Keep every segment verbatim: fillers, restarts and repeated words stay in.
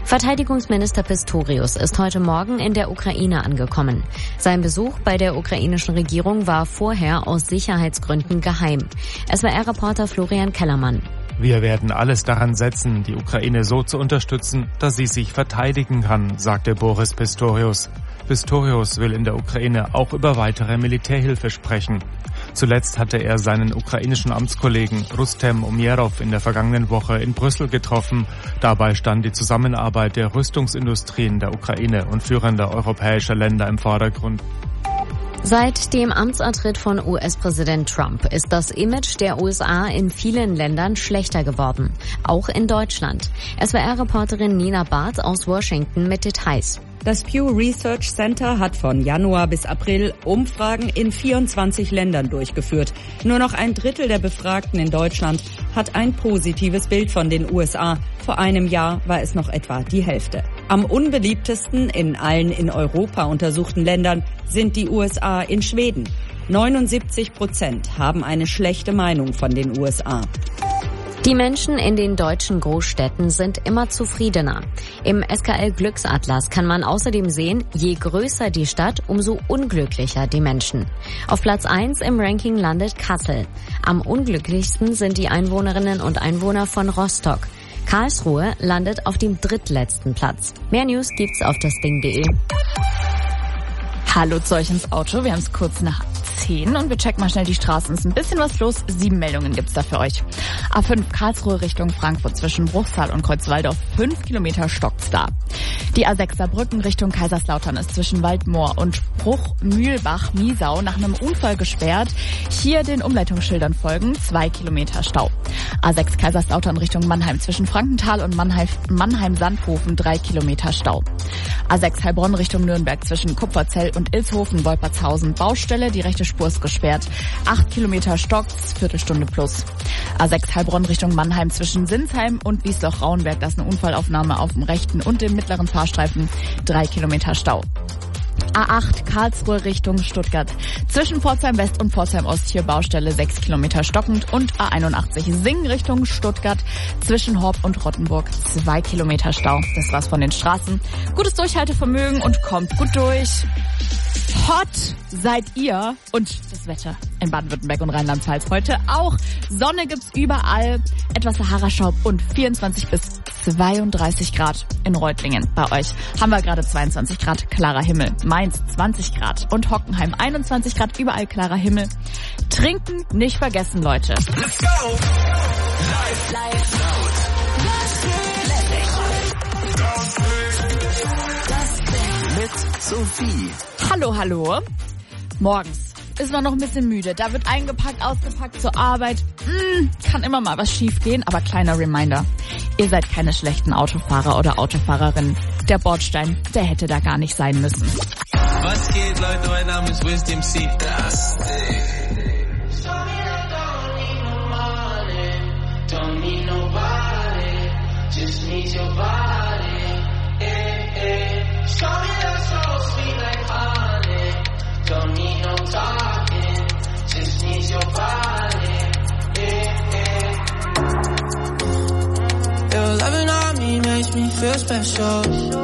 Verteidigungsminister Pistorius ist heute Morgen in der Ukraine angekommen. Sein Besuch bei der ukrainischen Regierung war vorher aus Sicherheitsgründen geheim. S W R-Reporter Florian Kellermann. Wir werden alles daran setzen, die Ukraine so zu unterstützen, dass sie sich verteidigen kann, sagte Boris Pistorius. Pistorius will in der Ukraine auch über weitere Militärhilfe sprechen. Zuletzt hatte er seinen ukrainischen Amtskollegen Rustem Umjerov in der vergangenen Woche in Brüssel getroffen. Dabei stand die Zusammenarbeit der Rüstungsindustrien der Ukraine und führender europäischer Länder im Vordergrund. Seit dem Amtsantritt von U S-Präsident Trump ist das Image der U S A in vielen Ländern schlechter geworden. Auch in Deutschland. S W R-Reporterin Nina Barth aus Washington mit Details. Das Pew Research Center hat von Januar bis April Umfragen in vierundzwanzig Ländern durchgeführt. Nur noch ein Drittel der Befragten in Deutschland hat ein positives Bild von den U S A. Vor einem Jahr war es noch etwa die Hälfte. Am unbeliebtesten in allen in Europa untersuchten Ländern sind die U S A in Schweden. neunundsiebzig Prozent haben eine schlechte Meinung von den U S A. Die Menschen in den deutschen Großstädten sind immer zufriedener. Im S K L-Glücksatlas kann man außerdem sehen, je größer die Stadt, umso unglücklicher die Menschen. Auf Platz eins im Ranking landet Kassel. Am unglücklichsten sind die Einwohnerinnen und Einwohner von Rostock. Karlsruhe landet auf dem drittletzten Platz. Mehr News gibt's auf das Ding punkt de. Hallo zu euch ins Auto, wir haben es kurz nach zehn und wir checken mal schnell die Straßen. Es ist ein bisschen was los, sieben Meldungen gibt's da für euch. A fünf Karlsruhe Richtung Frankfurt zwischen Bruchsal und Kreuzwaldorf, fünf Kilometer stockt's da. Die A sechs Saarbrücken Richtung Kaiserslautern ist zwischen Waldmoor und Bruch-Mühlbach-Miesau nach einem Unfall gesperrt. Hier den Umleitungsschildern folgen, zwei Kilometer Stau. A sechs Kaiserslautern Richtung Mannheim zwischen Frankenthal und Mannheim-Sandhofen, drei Kilometer Stau. A sechs Heilbronn Richtung Nürnberg zwischen Kupferzell und Ilshofen-Wolpertshausen, Baustelle, die rechte Spur ist gesperrt, acht Kilometer stockt's, Viertelstunde plus. A sechs Heilbronn Richtung Mannheim zwischen Sinsheim und Wiesloch-Rauenberg, das ist eine Unfallaufnahme auf dem rechten und dem mittleren Fahrstreifen, drei Kilometer Stau. A acht Karlsruhe Richtung Stuttgart. Zwischen Pforzheim West und Pforzheim Ost hier Baustelle, sechs Kilometer stockend. Und A einundachtzig Singen Richtung Stuttgart. Zwischen Horb und Rottenburg, zwei Kilometer Stau. Das war's von den Straßen. Gutes Durchhaltevermögen und kommt gut durch. Hot seid ihr und das Wetter in Baden-Württemberg und Rheinland-Pfalz heute auch. Sonne gibt's überall, etwas Sahara-Staub und vierundzwanzig bis zweiunddreißig Grad in Reutlingen. Bei euch haben wir gerade zweiundzwanzig Grad, klarer Himmel. Mainz zwanzig Grad und Hockenheim einundzwanzig Grad, überall klarer Himmel. Trinken nicht vergessen, Leute. Let's go! Live, live, mit Sophie. Hallo, hallo. Morgens ist man noch ein bisschen müde. Da wird eingepackt, ausgepackt zur Arbeit. Hm, kann immer mal was schief gehen, aber kleiner Reminder. Ihr seid keine schlechten Autofahrer oder Autofahrerinnen. Der Bordstein, der hätte da gar nicht sein müssen. Was geht, Leute? Mein Name ist Wisdom C. Das Your loving on me makes me feel special.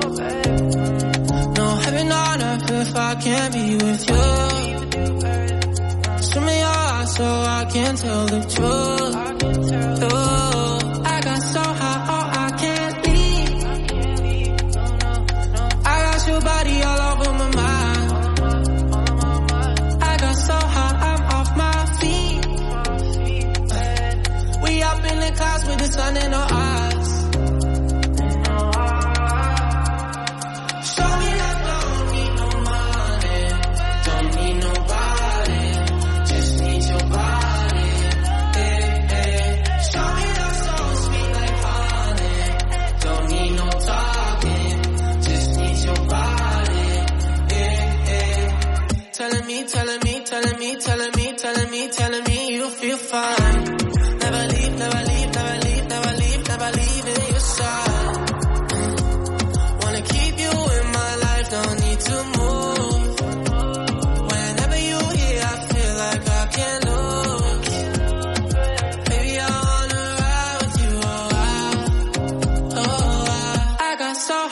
No heaven on earth if I can't be with you. Swim me your eyes so I can tell the truth. Ooh, I got so high, oh I can't leave. I got your body all over my mind. I got so high, I'm off my feet. We up in the clouds with the sun in our eyes. Telling me, telling me, telling me, telling me, telling me you feel fine. Never leave, never leave, never leave, never leave, never leave in your side. Wanna keep you in my life, don't need to move. Whenever you're here, I feel like I can't lose. Baby, I wanna ride with you, oh I, oh I, I got so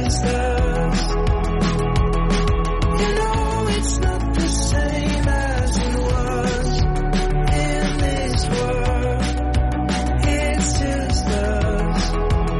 sisters. You know it's not the same as it was in this world. It's just us.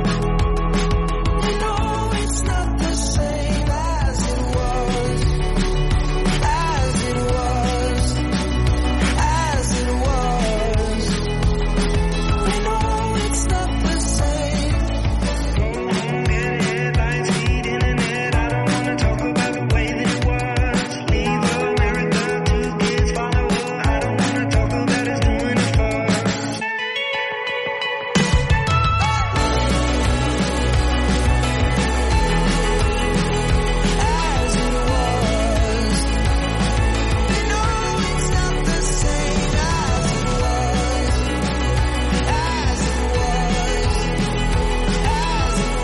You know it's not the same as it was, as it was, as it was. We know it's not the same. Get headlines, feed internet. I don't wanna talk about the way that it was. Leave America, two kids follow her. I don't wanna talk about us doing it first. As it was. You know it's not the same as it was, as it was, as it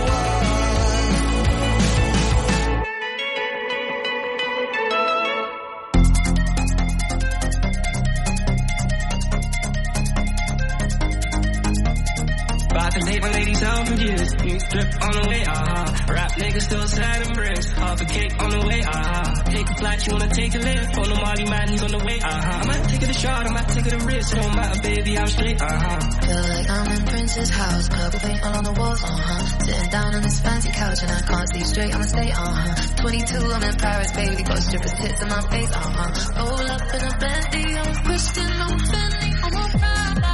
About to take my ladies out for years. New drip on the way, uh-huh. Rap niggas still sad and bricks. Half a cake on the way, uh-huh. Take a flight, you wanna take a lift. On the Molly man, he's on the way, uh-huh. I might take it a shot, I might take it a risk. It don't matter, baby, I'm straight, uh-huh. Feel like I'm in Prince's house, purple paint all on the walls, uh-huh. Sitting down on this fancy couch and I can't see straight, I'ma stay, uh-huh. twenty-two, I'm in Paris, baby, got strippers tits in my face, uh-huh. Roll up in a Bentley, I'm Christian, I'm Fendi, I'm a Prada.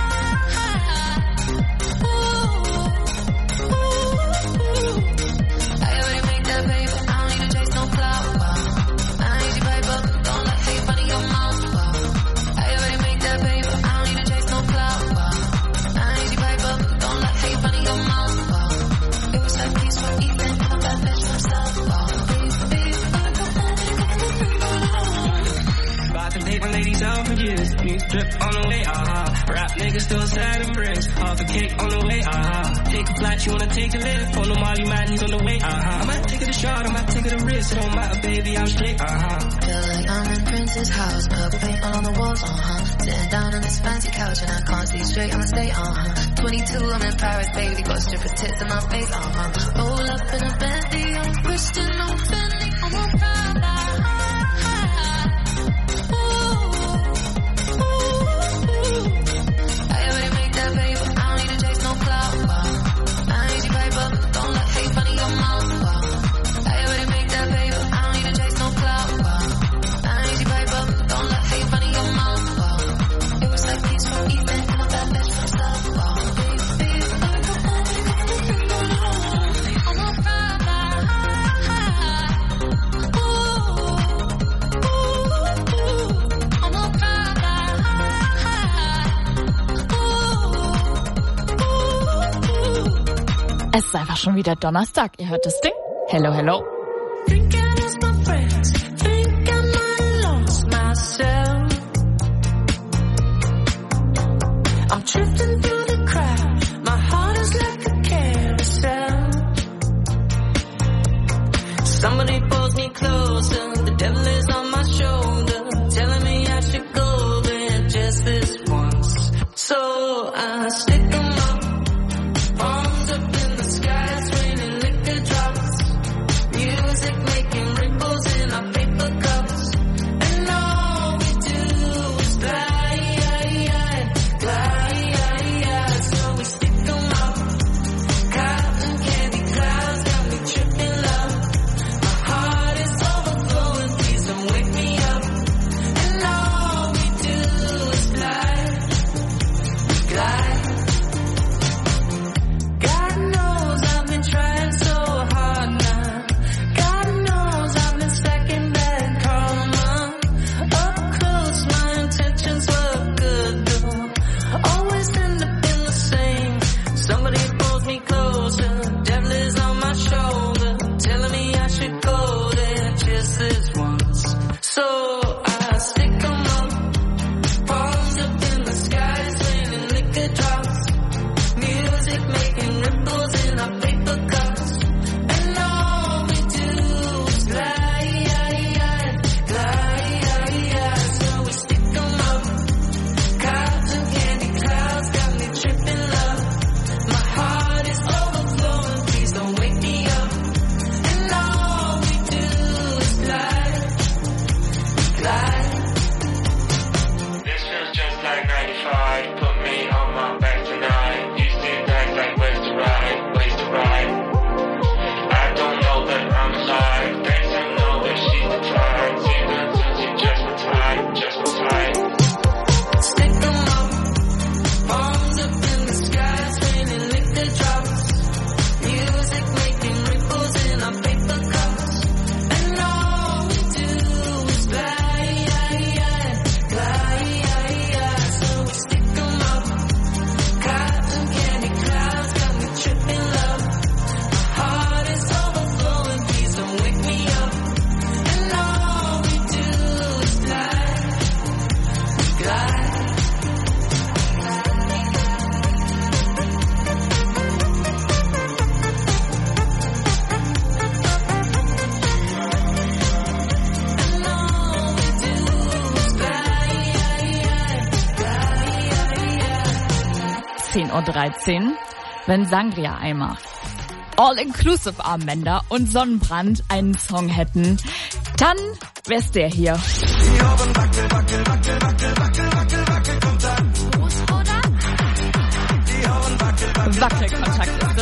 Ooh, ooh, I already make that paper, I don't need to chase no clout, wow. I need you paper, don't let hate run in your mouth, wow. I already make that paper, I don't need to chase no clout, wow. I need you paper, don't let hate run in your mouth, wow. It was like peace for Ethan, and a bad bitch for himself, wow. About to take my ladies out for years. New drip on the way, uh-huh. Rap niggas still sad and bricks. Half a cake on the way, uh-huh. Take a flight, you wanna take a lift. On the Molly man, he's on the way, uh-huh. I might take it a shot, I might take it a risk. It don't matter, baby, I'm straight, uh-huh. Feel like I'm in Prince's house, purple paint all on the walls, uh-huh. Sitting down on this fancy couch and I can't see straight, I'ma stay, uh-huh. twenty-two, I'm in Paris, baby, got strippers tits in my face, uh-huh. Roll up in a Bentley, I'm Christian, I'm Fendi, I'm a Prada. Ooh, ooh, I already make that paper, I don't need to chase no clout, wow. I need you paper, don't let hate run in your mouth, wow. I already make that paper, I don't need to chase no clout, wow. I need you paper, don't let hate run in your mouth, wow. It was like peace from Ethan, and a bad bitch for himself, wow. Baby, I'm a Prada. Ooh, ooh, I'm a Prada. Ooh, ooh. Es ist einfach schon wieder Donnerstag. Ihr hört das Ding? Hello, hello. Think I lost my friends, think I might have lost myself. I'm drifting through the crowd, my heart is like a carousel. Somebody pulls me closer, the devil is on my shoulder, telling me I should go there just this once. So I stick 'em up, arms up in the sky, it's raining liquor drops. Music making ripples in our paper cups, and all we do is glide, glide. So we stick 'em up, cotton candy clouds got me tripping love. My heart is overflowing, please zehn Uhr dreizehn, wenn Sangria-Eimer, All-Inclusive-Armbänder und Sonnenbrand einen Song hätten, dann wär's der hier. Wackelkontakt ist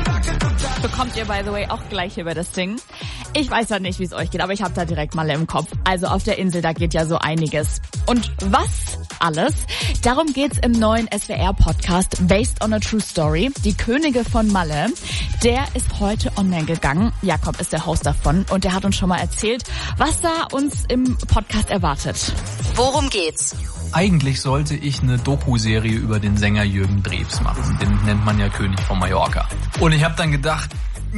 es. Bekommt ihr, by the way, auch gleich über das Ding. Ich weiß ja nicht, wie es euch geht, aber ich habe da direkt mal im Kopf. Also auf der Insel, da geht ja so einiges. Und was alles? Darum geht's im neuen S W R-Podcast Based on a True Story. Die Könige von Malle. Der ist heute online gegangen. Jakob ist der Host davon und der hat uns schon mal erzählt, was da uns im Podcast erwartet. Worum geht's? Eigentlich sollte ich eine Doku-Serie über den Sänger Jürgen Drews machen. Den nennt man ja König von Mallorca. Und ich habe dann gedacht,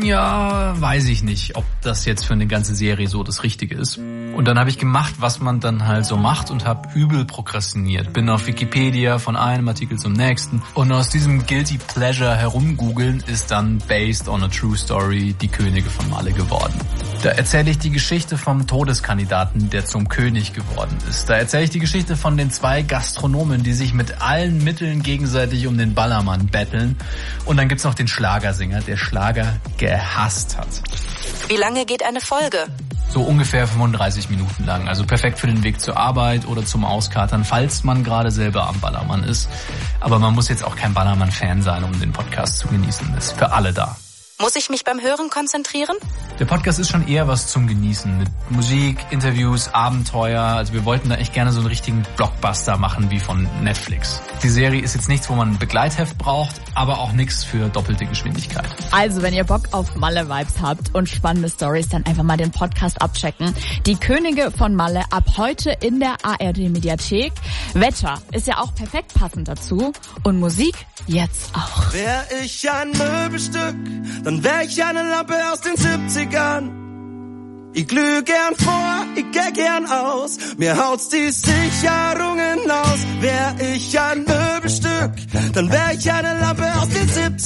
ja, weiß ich nicht, ob das jetzt für eine ganze Serie so das Richtige ist. Und dann habe ich gemacht, was man dann halt so macht und habe übel prokrastiniert. Bin auf Wikipedia von einem Artikel zum nächsten. Und aus diesem Guilty Pleasure herumgoogeln ist dann Based on a True Story die Könige von Malle geworden. Da erzähle ich die Geschichte vom Todeskandidaten, der zum König geworden ist. Da erzähle ich die Geschichte von den zwei Gastronomen, die sich mit allen Mitteln gegenseitig um den Ballermann betteln. Und dann gibt's noch den Schlagersänger, der Schlager gehasst hat. Wie lange geht eine Folge? So ungefähr fünfunddreißig Minuten lang. Also perfekt für den Weg zur Arbeit oder zum Auskatern, falls man gerade selber am Ballermann ist. Aber man muss jetzt auch kein Ballermann-Fan sein, um den Podcast zu genießen. Ist für alle da. Muss ich mich beim Hören konzentrieren? Der Podcast ist schon eher was zum Genießen mit Musik, Interviews, Abenteuer. Also wir wollten da echt gerne so einen richtigen Blockbuster machen wie von Netflix. Die Serie ist jetzt nichts, wo man ein Begleitheft braucht, aber auch nichts für doppelte Geschwindigkeit. Also wenn ihr Bock auf Malle-Vibes habt und spannende Stories, dann einfach mal den Podcast abchecken. Die Könige von Malle ab heute in der A R D-Mediathek. Wetter ist ja auch perfekt passend dazu und Musik jetzt auch. Wär ich ein Möbelstück, dann wär ich eine Lampe aus den siebzigern. Ich glüh gern vor, ich geh gern aus, mir haut's die Sicherungen aus. Wär ich ein Möbelstück, dann wär ich eine Lampe aus den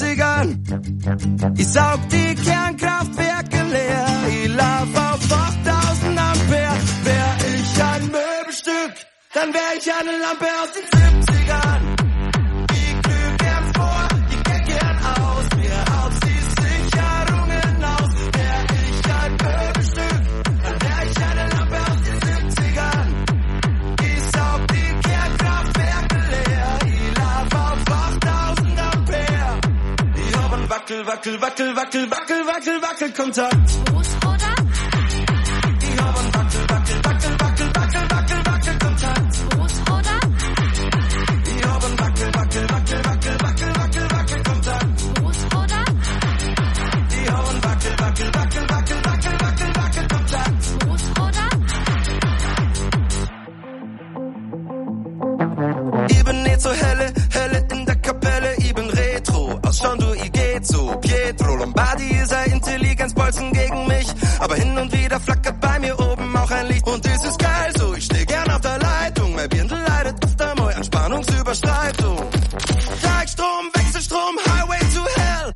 siebzigern. Ich saug die Kernkraftwerke leer, ich lauf auf achttausend Ampere. Wär ich ein Möbelstück, dann wär ich eine Lampe aus den siebzigern. Wackel, wackel, wackel, wackel, wackel, wackel, wackel, Kontakt. Die haben wackel, wackel, wackel, wackel, wackel, wackel, wackel, Kontakt. Die haben wackel, wackel, wackel, wackel, wackel, wackel, wackel, Kontakt. Die haben wackel, wackel, wackel, wackel, wackel, wackel, wackel, Kontakt. Ich bin nicht so helle, helle in der Kapelle, ich bin retro. Ausschauen du, ich geht so. Pietro Lombardi ist ein Intelligenzbolzen gegen mich. Aber hin und wieder flackert bei mir oben auch ein Licht. Und das ist geil so, ich steh gern auf der Leitung. Mein Birndl leidet öfter mal an Spannungsüberschreitung. Gleichstrom, Wechselstrom, Highway to Hell.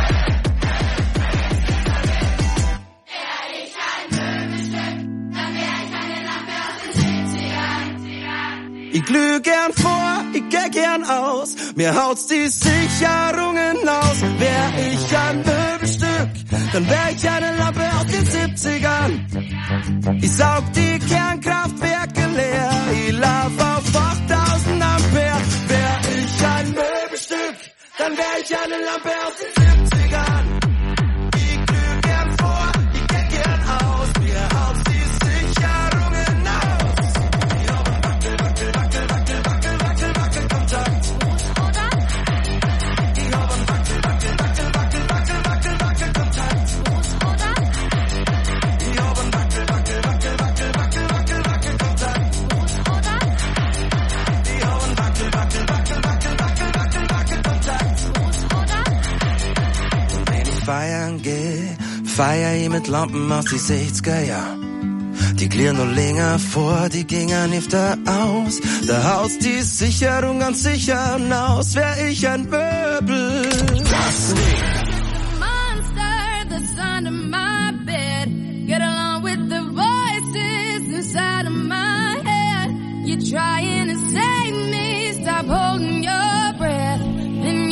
Ich glüh gern vor, ich geh gern aus, mir haut's die Sicherungen aus. Wär ich ein Möbelstück, dann wär ich eine Lampe aus den siebzigern. Ich saug die Kernkraftwerke leer, ich lauf auf achttausend Ampere. Wär ich ein Möbelstück, dann wär ich eine Lampe aus den siebzigern. Ich glüh gern vor, ich geh gern aus, mir haut's die Sicherungen aus. Feiern geh, feier ich mit Lampen aus die sechziger Jahr. Die klirren nur länger vor, die gingen öfter aus. Da haust die Sicherung ganz sicher aus, wär ich ein Möbel. Monster that's under my bed. Get along with the voices inside of my head. You're trying to save me, stop holding your breath. And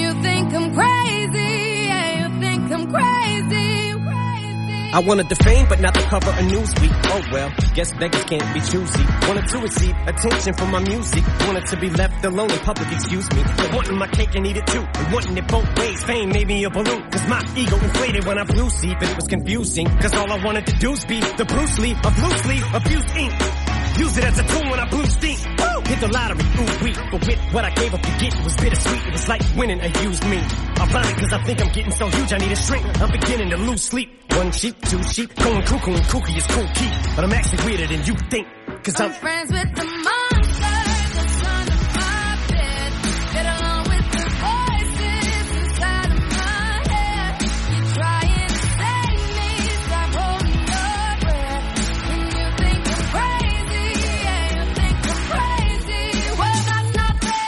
I wanted the fame, but not the cover of Newsweek. Oh well, guess beggars can't be choosy. Wanted to receive attention from my music. Wanted to be left alone in public, excuse me. But wanting my cake and eat it too. And wanting it both ways. Fame made me a balloon. Cause my ego inflated when I blew see. But it was confusing. Cause all I wanted to do was be the Bruce Lee of loosely abused ink. Use it as a tool when I blew steam. Woo! Hit the lottery, ooh wee. But with what I gave up to get, it was bittersweet. It was like winning a used me. Ironic cause I think I'm getting so huge I need a shrink. I'm beginning to lose sleep. One sheep, two sheep, going cuckoo and kooky is cool key. But I'm actually weirder than you think. Cause I'm, I'm friends with the monster that's under my bed. Get along with the voices inside of my head. You're trying to save me, stop holding your breath. And you think I'm crazy, yeah, you think I'm crazy. Well, that's not fair.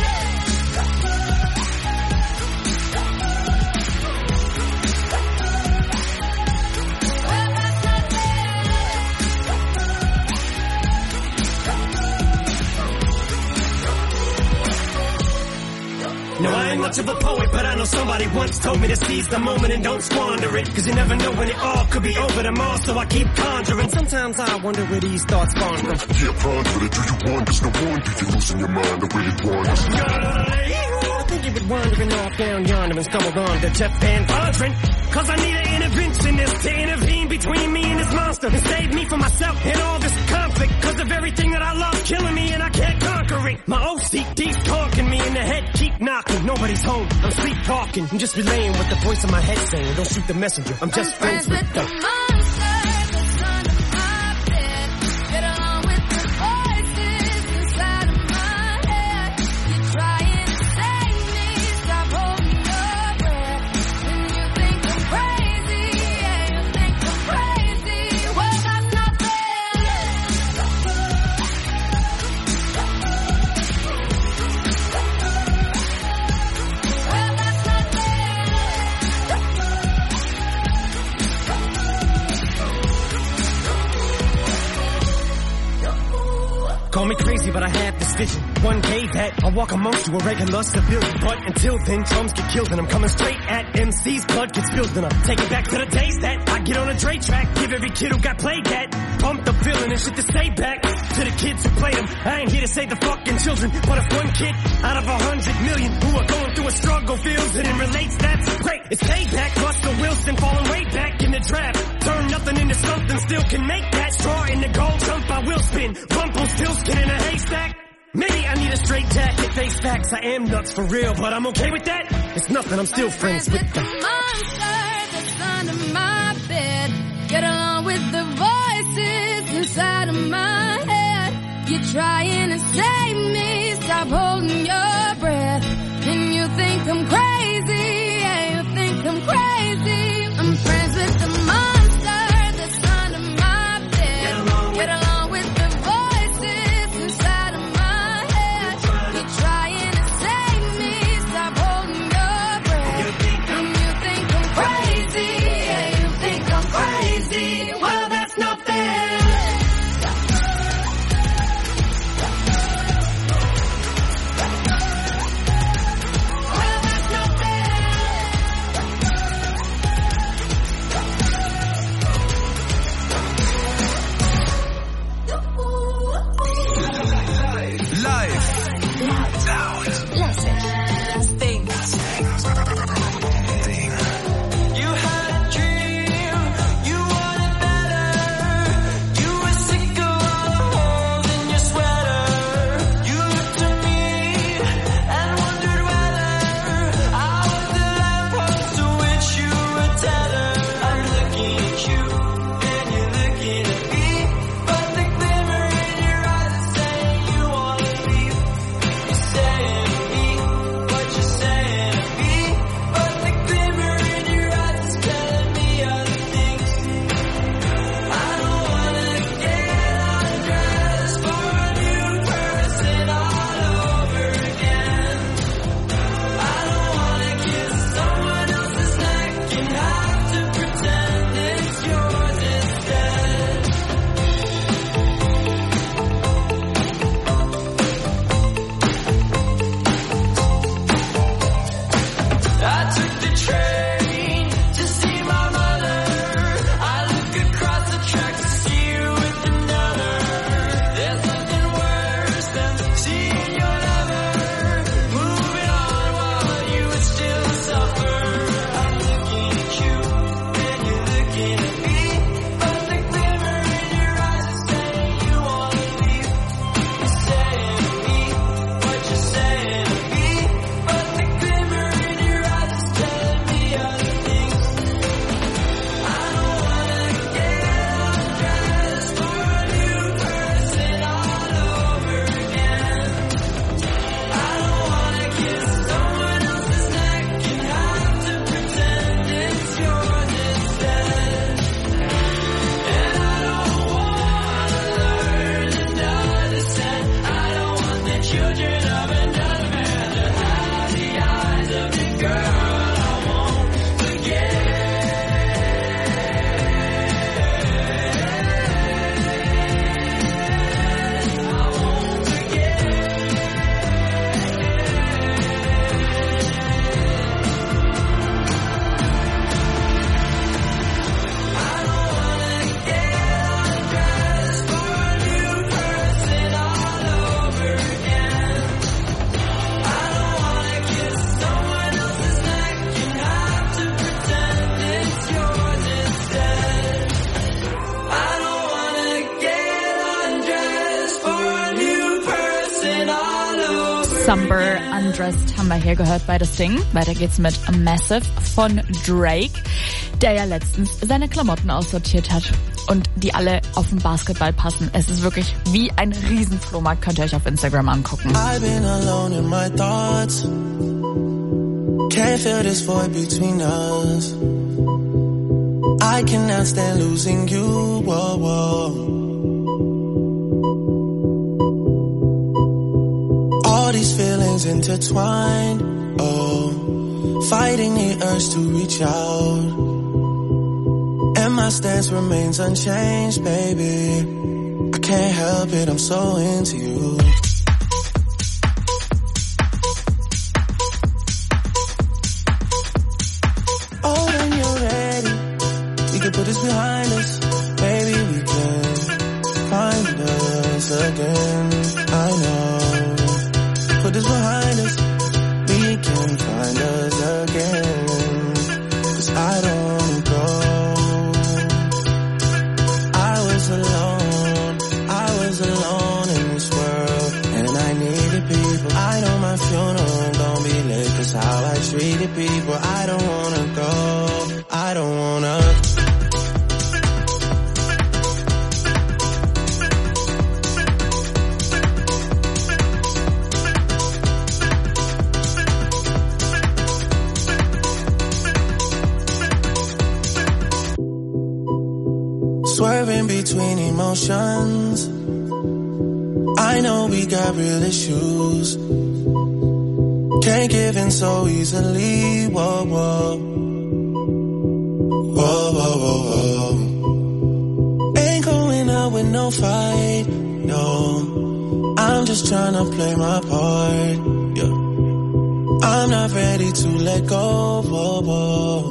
No, I ain't much of a poet, but I know somebody once told me to seize the moment and don't squander it. Cause you never know when it all could be over tomorrow, so I keep conjuring. Sometimes I wonder where these thoughts spawn from. Yeah, ponder it, do you wonder? There's no wonder you're losing your mind the way it wanders. I think you've been wandering off down yonder and stumbled on to Jeff Van Vondren. Cause I need an interventionist to intervene between me and this monster and save me from myself and all this conflict. Cause of everything that I love killing me and I can't conquer it. My O C D's talking me in the head, keep knocking. Nobody's home, I'm sleepwalking. I'm just relaying what the voice in my head saying. Don't shoot the messenger, I'm just I'm friends, friends with with the the monster that's under my bed. Get along with the voices inside of my head. You're trying to save me, stop holding your breath. And you think I'm crazy, yeah, you think I'm crazy. Well, that's not fair. Well, that's not Call me crazy, but I have this vision. One day that I'll walk amongst you, a regular civilian. But until then, drums get killed and I'm coming straight at M C's. Blood gets spilled and I'm taking back to the days that I get on a Dre track. Give every kid who got played that pumped up feeling and shit to say back to the kids who played them. I ain't here to save the fucking children, but if one kid out of a hundred million who are going through a struggle feels it and relates, that's great. It's payback. Russell Wilson falling way back in the draft. Turn nothing into something, still can make that straw in the gold jump. I will spin. Rumpelstiltskin in a haystack. Maybe I need a straight jacket, face facts. I am nuts for real, but I'm okay with that. It's nothing, I'm still friends with the them. monster that's under my bed. Get along with the voices inside of my head. You're trying to save me, stop holding your breath. And you think I'm crazy, yeah, you think I'm crazy. I'm friends with the monster that's under my bed. Get along, Get along with the voices inside of my head. You're trying to save me, stop holding your breath. And you think I'm crazy, yeah, you think I'm crazy. Well, that's not fair. Somber Undressed haben wir hier gehört bei das Ding. Weiter geht's mit Massive von Drake, der ja letztens seine Klamotten aussortiert hat und die alle auf den Basketball passen. Es ist wirklich wie ein Riesenflohmarkt, könnt ihr euch auf Instagram angucken. I've been alone in my thoughts. Can't feel this void between us. I cannot stand losing you. Whoa, whoa. All these feelings intertwined, oh, fighting the urge to reach out, and my stance remains unchanged, baby. I can't help it, I'm so into you. Oh, when you're ready, we can put this behind us, baby, we can find us again. I know. Put this behind us, we can find us again. Cause I don't wanna go. I was alone, I was alone in this world, and I needed people. I know my funeral gon' be lit, cause how I treated people. I don't wanna go, I don't wanna. Swerving between emotions, I know we got real issues. Can't give in so easily, whoa, whoa. Whoa, whoa, whoa, whoa. Ain't going out with no fight, no. I'm just trying to play my part, yeah. I'm not ready to let go, whoa, whoa.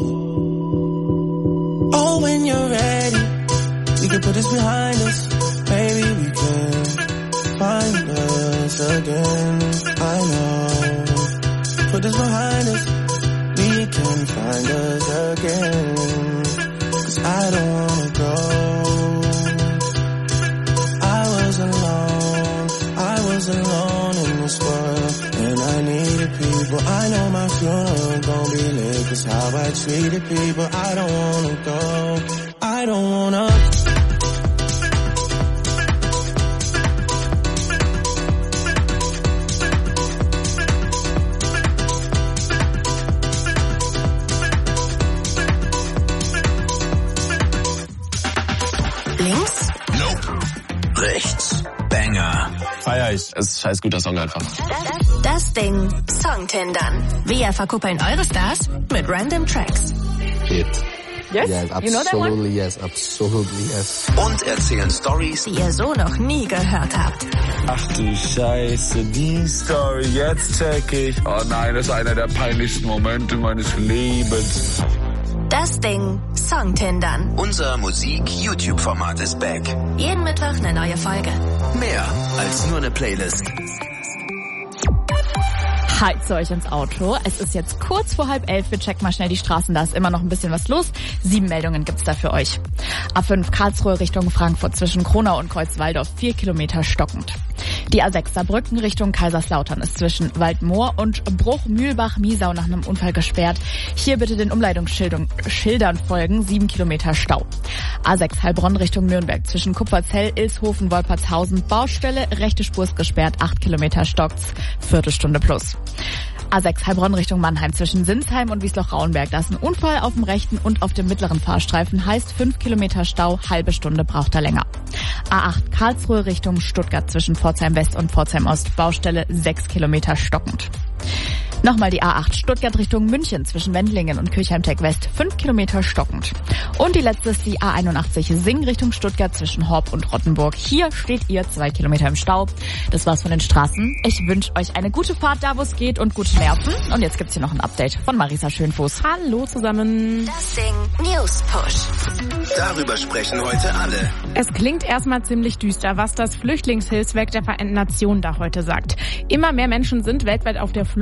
Oh, when you're ready, we can put this behind us, baby, we can find us again. I know. Put this behind us, we can find us again. Cause I don't wanna go. I was alone, I was alone in this world, and I needed people. I know my funeral gon' be lit, cause how I treated people. I don't wanna go, I don't wanna. Links? Nope. Rechts? Banger. Feier ich. Es ist ein scheiß guter Song einfach. Das, das Ding Songtindern. Wir verkuppeln eure Stars mit random Tracks. Hit. Yes, yes, you know that one? Absolutely yes, absolutely yes. Und erzählen Stories, die ihr so noch nie gehört habt. Ach du Scheiße, die Story, jetzt check ich. Oh nein, das ist einer der peinlichsten Momente meines Lebens. Das Ding Songtindern. Unser Musik-YouTube-Format ist back. Jeden Mittwoch eine neue Folge. Mehr als nur eine Playlist. Heizt euch ins Auto. Es ist jetzt kurz vor halb elf. Wir checken mal schnell die Straßen. Da ist immer noch ein bisschen was los. Sieben Meldungen gibt's da für euch. A fünf Karlsruhe Richtung Frankfurt zwischen Kronau und Kreuzwaldorf. Vier Kilometer stockend. Die A sechs Saarbrücken Richtung Kaiserslautern ist zwischen Waldmoor und Bruch-Mühlbach-Miesau nach einem Unfall gesperrt. Hier bitte den Umleitungsschildern folgen. Sieben Kilometer Stau. A sechs Heilbronn Richtung Nürnberg zwischen Kupferzell, Ilshofen, Wolpertshausen. Baustelle, rechte Spur ist gesperrt. Acht Kilometer stockt's. Viertelstunde plus. A sechs Heilbronn Richtung Mannheim zwischen Sinsheim und Wiesloch-Rauenberg. Da ist ein Unfall auf dem rechten und auf dem mittleren Fahrstreifen. Heißt fünf Kilometer Stau, halbe Stunde braucht er länger. A acht Karlsruhe Richtung Stuttgart zwischen Pforzheim West und Pforzheim Ost. Baustelle sechs Kilometer stockend. Nochmal die A acht Stuttgart Richtung München zwischen Wendlingen und Kirchheim-Tech West. fünf Kilometer stockend. Und die letzte ist die A einundachtzig Sing Richtung Stuttgart zwischen Horb und Rottenburg. Hier steht ihr zwei Kilometer im Stau. Das war's von den Straßen. Ich wünsche euch eine gute Fahrt da, wo es geht und gute Nerven. Und jetzt gibt's hier noch ein Update von Marisa Schönfuß. Hallo zusammen. Das Ding News Push. Darüber sprechen heute alle. Es klingt erstmal ziemlich düster, was das Flüchtlingshilfswerk der Vereinten Nationen da heute sagt. Immer mehr Menschen sind weltweit auf der Flucht und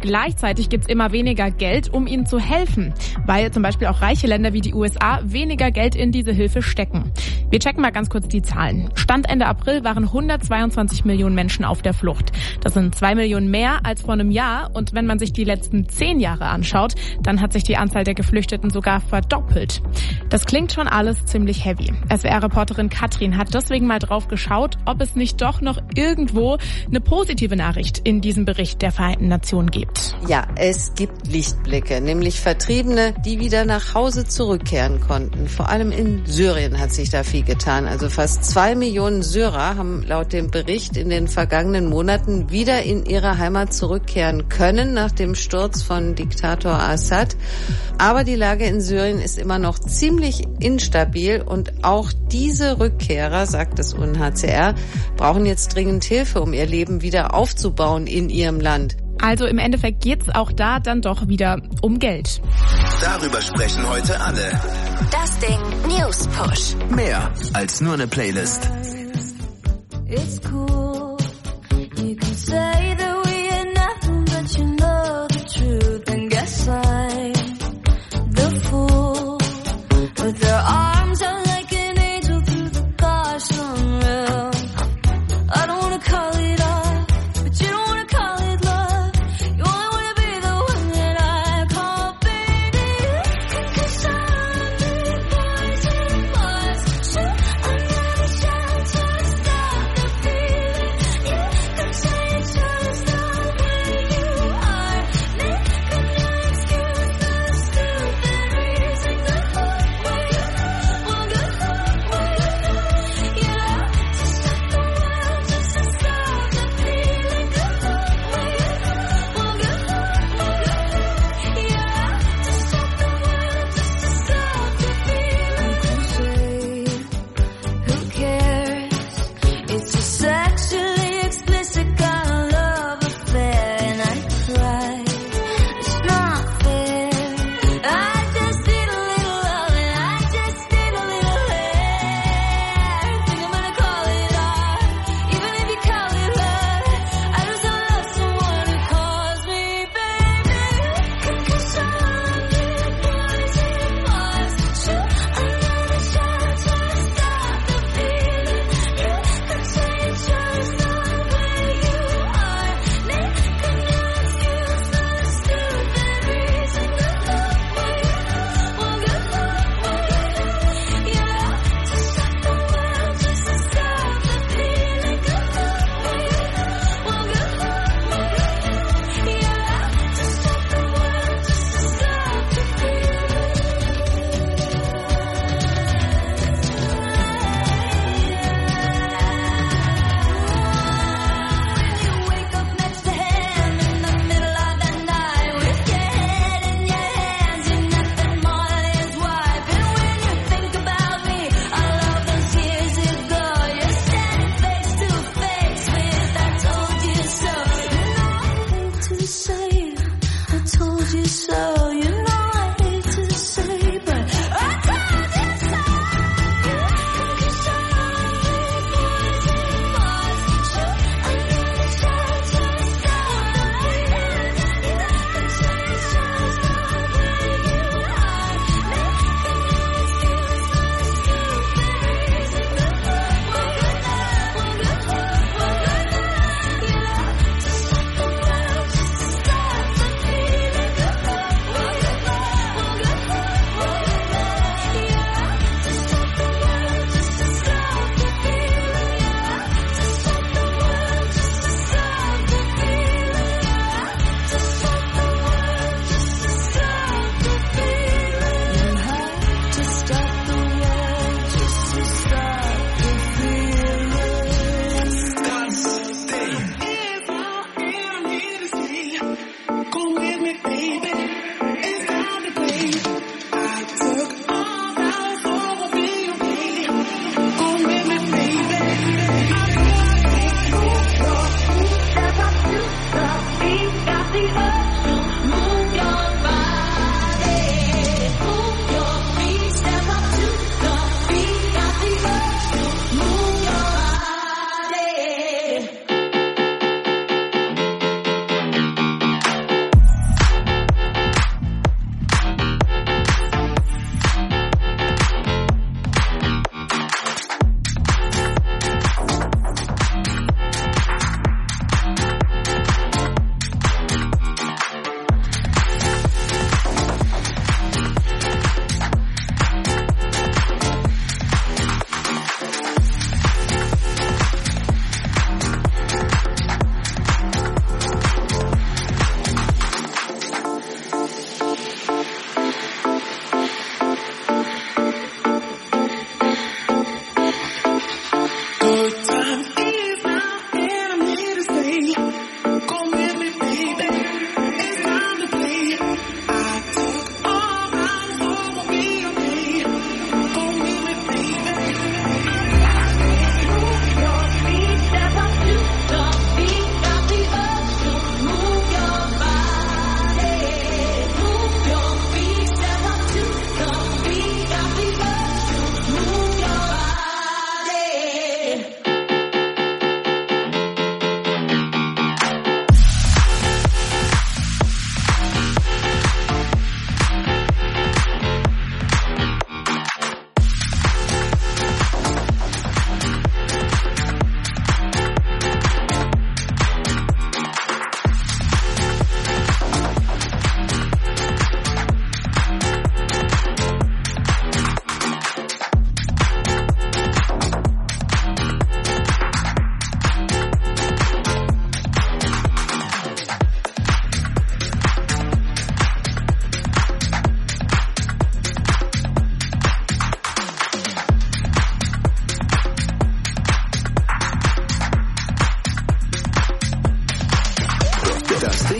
gleichzeitig gibt's immer weniger Geld, um ihnen zu helfen, weil zum Beispiel auch reiche Länder wie die U S A weniger Geld in diese Hilfe stecken. Wir checken mal ganz kurz die Zahlen. Stand Ende April waren hundertzweiundzwanzig Millionen Menschen auf der Flucht. Das sind zwei Millionen mehr als vor einem Jahr. Und wenn man sich die letzten zehn Jahre anschaut, dann hat sich die Anzahl der Geflüchteten sogar verdoppelt. Das klingt schon alles ziemlich heavy. S W R-Reporterin Katrin hat deswegen mal drauf geschaut, ob es nicht doch noch irgendwo eine positive Nachricht in diesem Bericht der Vereinten Nationen gibt. Ja, es gibt Lichtblicke, nämlich Vertriebene, die wieder nach Hause zurückkehren konnten. Vor allem in Syrien hat sich da viel getan. Also fast zwei Millionen Syrer haben laut dem Bericht in den vergangenen Monaten wieder in ihre Heimat zurückkehren können nach dem Sturz von Diktator Assad. Aber die Lage in Syrien ist immer noch ziemlich instabil und auch diese Rückkehrer, sagt das U N H C R, brauchen jetzt dringend Hilfe, um ihr Leben wieder aufzubauen in ihrem Land. Also im Endeffekt geht's auch da dann doch wieder um Geld. Darüber sprechen heute alle. Das Ding News Push. Mehr als nur eine Playlist. It's cool. You can say that we are nothing, but you know the truth. And guess I'm the fool. With their arms out like an angel through the gosh unreal. I don't wanna call it off, but you don't wanna call it love. You only wanna be the one that I call baby. Cause I'm the poison Mars. So I'm not a chance to stop the feeling.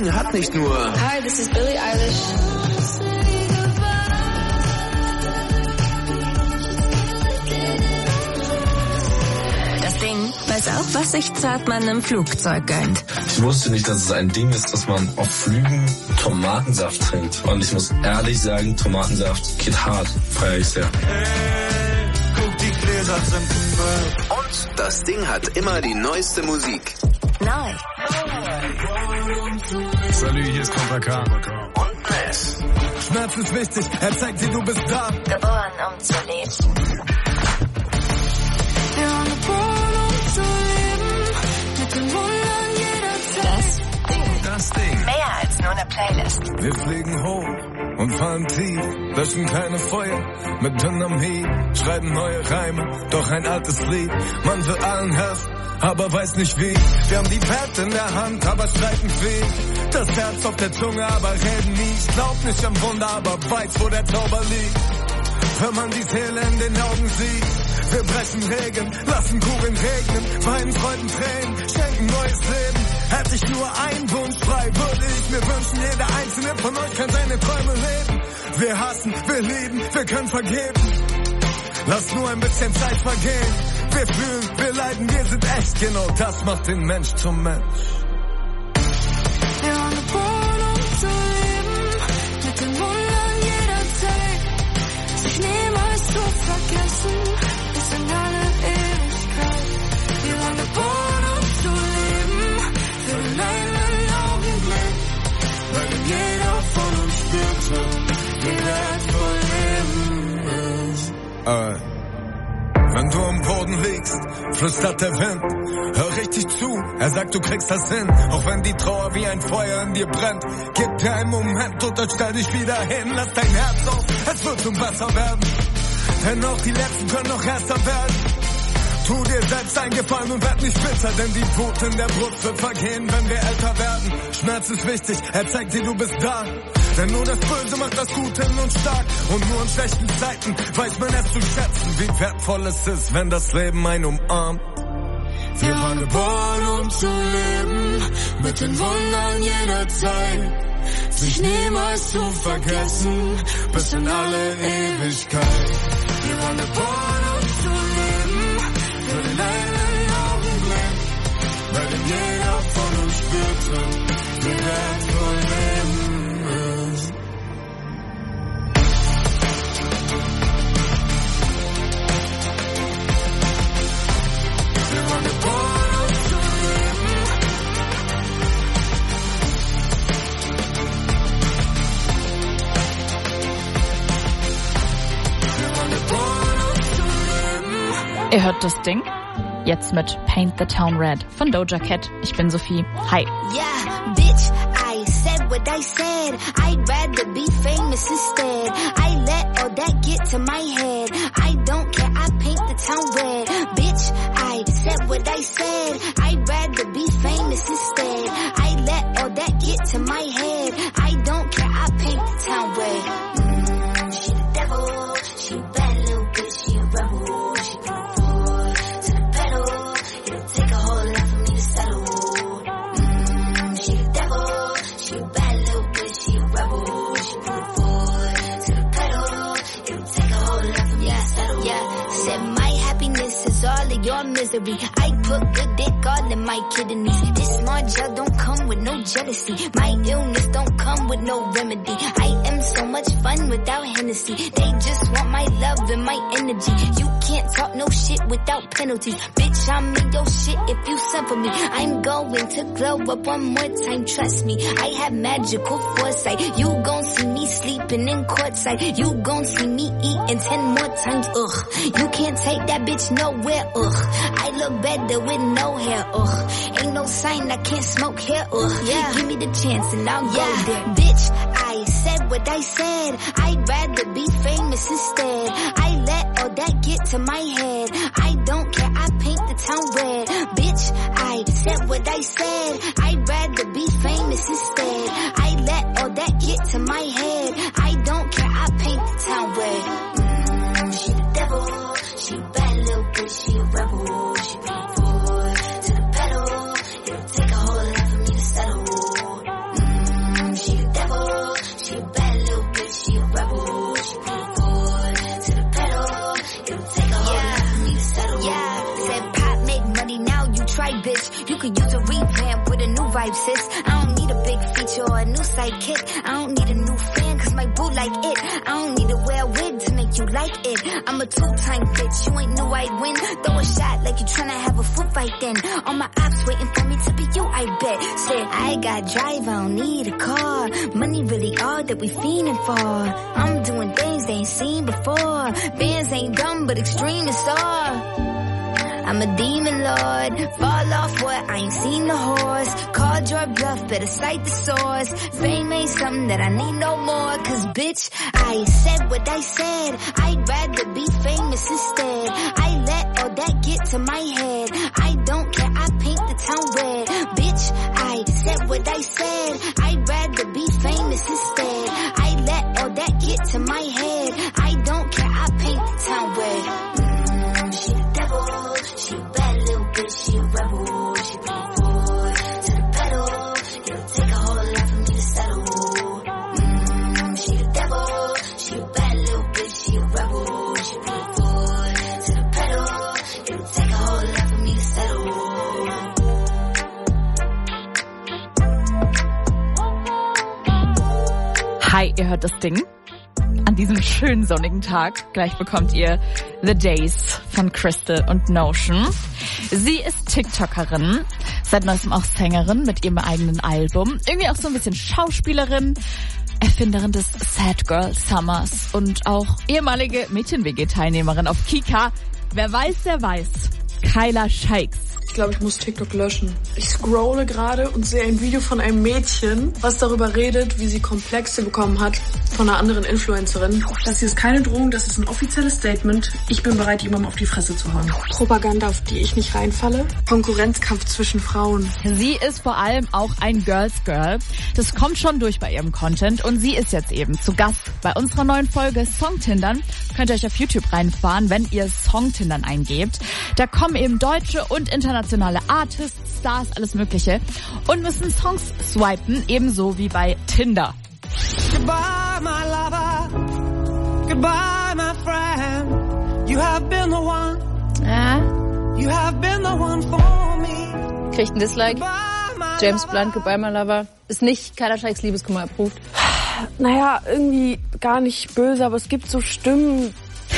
Ding hat nicht nur Hi, this is Billie Eilish. Das Ding, weiß auch, was sich Zartmann im Flugzeug gönnt. Ich wusste nicht, dass es ein Ding ist, dass man auf Flügen Tomatensaft trinkt. Und ich muss ehrlich sagen, Tomatensaft geht hart. Feier ich sehr. Hey, guck, die Gläser sind im Müll. Und das Ding hat immer die neueste Musik. Neu. Salut, hier ist Contra K. Und Press. Schmerz ist wichtig, er zeigt dir, du bist da. Geboren, um zu leben. Wir waren geboren, um zu leben. Mit den Wundern jederzeit. Das Ding. Das Ding. Mehr als nur eine Playlist. Wir fliegen hoch und fahren tief, löschen keine Feuer mit Dynamit, schreiben neue Reime, doch ein altes Lied. Man will allen helfen, aber weiß nicht wie. Wir haben die Welt in der Hand, aber streiten viel. Das Herz auf der Zunge, aber reden nie. Ich glaub nicht am Wunder, aber weiß, wo der Zauber liegt. Wenn man die Seele in den Augen sieht. Wir brechen Regen, lassen Kugeln regnen, weinen Freuden Tränen, schenken neues Leben. Hätte ich nur einen Wunsch frei, würde ich mir wünschen, jeder einzelne von euch kann seine Träume leben. Wir hassen, wir lieben, wir können vergeben. Lass nur ein bisschen Zeit vergehen. Wir fühlen, wir leiden, wir sind echt, genau das macht den Mensch zum Mensch. Wir waren geboren, um zu leben. Mit den Wundern jederzeit. Sich niemals zu vergessen. Bis in alle Ewigkeit. Wir waren geboren, um zu leben. Für den einen Augenblick. Weil denn jeder von uns spürte, wie wertvoll Leben ist. Äh. Wenn du am Boden liegst, flüstert der Wind. Hör richtig zu, er sagt, du kriegst das hin. Auch wenn die Trauer wie ein Feuer in dir brennt. Gib dir einen Moment und dann stell dich wieder hin. Lass dein Herz auf, es wird schon besser werden. Denn auch die Letzten können noch erster werden. Tu dir selbst einen Gefallen und werd nicht bitter, denn die Wut in der Brust wird vergehen, wenn wir älter werden. Schmerz ist wichtig, er zeigt dir, du bist da. Denn nur das Böse macht das Gute in uns stark. Und nur in schlechten Zeiten weiß man es zu schätzen, wie wertvoll es ist, wenn das Leben einen umarmt. Wir waren geboren, um zu leben, mit den Wundern jederzeit. Sich niemals zu vergessen, bis in alle Ewigkeit. Wir waren geboren, um zu leben, für den einen Augenblick. Weil denn jeder von uns spürte, wie wertvoll Leben ist. Wir waren geboren, um zu leben. Wir waren geboren, um zu leben. Ihr hört das Ding? Jetzt mit Paint the Town Red von Doja Cat. Ich bin Sophie. Hi. Yeah, bitch, I said what I said. I'd rather be famous instead. I let all that get to my head. I don't care, I paint the town red. Bitch, I said what I said. I'd rather be famous instead. I let all that get to my head. I don't care, I paint the town red. Mm, she the devil, she a bad little bitch, she a rebel. She put forward to the pedal. It'll take a whole lot for me to settle. Mm, she the devil, she a bad little bitch, she a rebel. She put forward to the pedal. It'll take a whole lot for me to settle. Yeah, said my happiness is all of your misery. I put good dick all in my kidneys. This small gel don't come with no jealousy. My illness don't come with no remedy. I am so much fun without Hennessy. They just want my love and my energy. You can't talk no shit without penalties. Bitch, I'm in your shit if you send for me. I'm going to glow up one more time, trust me. I have magical foresight. You gon' see me sleeping in courtside. You gon' see me eating ten more times, ugh. You can't take that bitch nowhere, ugh. I look better with no hair, ugh. Ain't no sign I can't smoke hair, ugh. Yeah, give me the chance and I'll yeah. go there. Bitch, I said what I said. I'd rather be famous instead. I let all that get to my head. I don't care, I paint the town red. Bitch, I said what I said. I'd rather be famous instead. I let all that get to my head. I don't care, I paint the town red. Mm, she the devil, she a bad little bitch, she a rebel. She put forward to the pedal. It'll take a whole lot for me to settle. Mm, that's right, bitch. You could use a revamp with a new vibe, sis. I don't need a big feature or a new sidekick. I don't need a new fan, cause my boo like it. I don't need to wear a wig to make you like it. I'm a two-time bitch, you ain't know I'd win. Throw a shot like you tryna have a foot fight then. All my ops waiting for me to be you, I bet. Said, I got drive, I don't need a car. Money really all that we fiending for. I'm doing things they ain't seen before. Bands ain't dumb, but extreme is all. I'm a demon lord, fall off what, I ain't seen the horse. Called your bluff, better cite the source. Fame ain't something that I need no more. Cause bitch, I said what I said. I'd rather be famous instead. I let all that get to my head. I don't care, I paint the town red. Bitch, I said what I said. I'd rather be famous instead. I let all that get to my head. I don't care, I paint the town red. Mm, she the devil. She a bad little bitch, she a rebel. She put her foot to the pedal. It'll take a whole lot for me to settle. Mmm, she the devil. She a bad little bitch, she a rebel. She put her foot to the pedal. It'll take a whole lot for me to settle. Hi, ihr hört das Ding. An diesem schönen sonnigen Tag. Gleich bekommt ihr The Days von Crystal und Notion. Sie ist TikTokerin, seit neuestem auch Sängerin mit ihrem eigenen Album. Irgendwie auch so ein bisschen Schauspielerin, Erfinderin des Sad Girl Summers und auch ehemalige Mädchen-W G-Teilnehmerin auf Kika. Wer weiß, der weiß. Kyla Shikes. Ich glaube, ich muss TikTok löschen. Ich scrolle gerade und sehe ein Video von einem Mädchen, was darüber redet, wie sie Komplexe bekommen hat von einer anderen Influencerin. Das hier ist keine Drohung, das ist ein offizielles Statement. Ich bin bereit, jemandem auf die Fresse zu hauen. Propaganda, auf die ich nicht reinfalle. Konkurrenzkampf zwischen Frauen. Sie ist vor allem auch ein Girls Girl. Das kommt schon durch bei ihrem Content und sie ist jetzt eben zu Gast bei unserer neuen Folge Songtindern. Könnt ihr euch auf YouTube reinfahren, wenn ihr Songtindern eingebt. Da kommen eben deutsche und internationale Artists, Stars, alles Mögliche und müssen Songs swipen, ebenso wie bei Tinder. Goodbye, my lover. Goodbye, my friend. You have been the one. Ja. You have been the one for me. Kriegt ein Dislike. James Blunt, Goodbye, my lover. Ist nicht Kyla Shikes Liebeskummer erprobt. Naja, irgendwie gar nicht böse, aber es gibt so Stimmen,